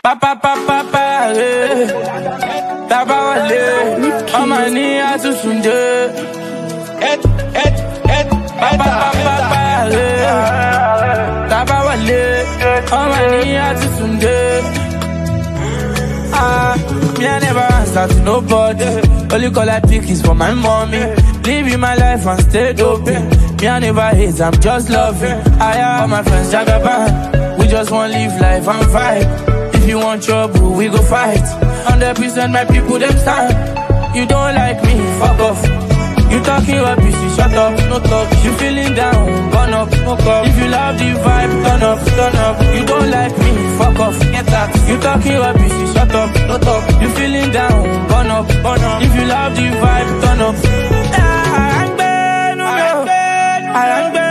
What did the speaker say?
Taba wale, amani atusunde. Taba wale, amani atusunde. Me I never answer to nobody. Only call I pick is for my mommy. Living my life and stay doping. Me I never hate, I'm just loving. I all my friends jagaban. We just want live life and vibe. If you want trouble, we go fight. 100% my people them stand. You don't like me, fuck off. You talking rubbish, you shut up, no talk. You feeling down, burn up, no up. If you love the vibe, turn up, turn up. You don't like me, fuck off, get that. You talking rubbish, you shut up, no talk. You feeling down, burn up, burn up. If you love the vibe, turn up. I'm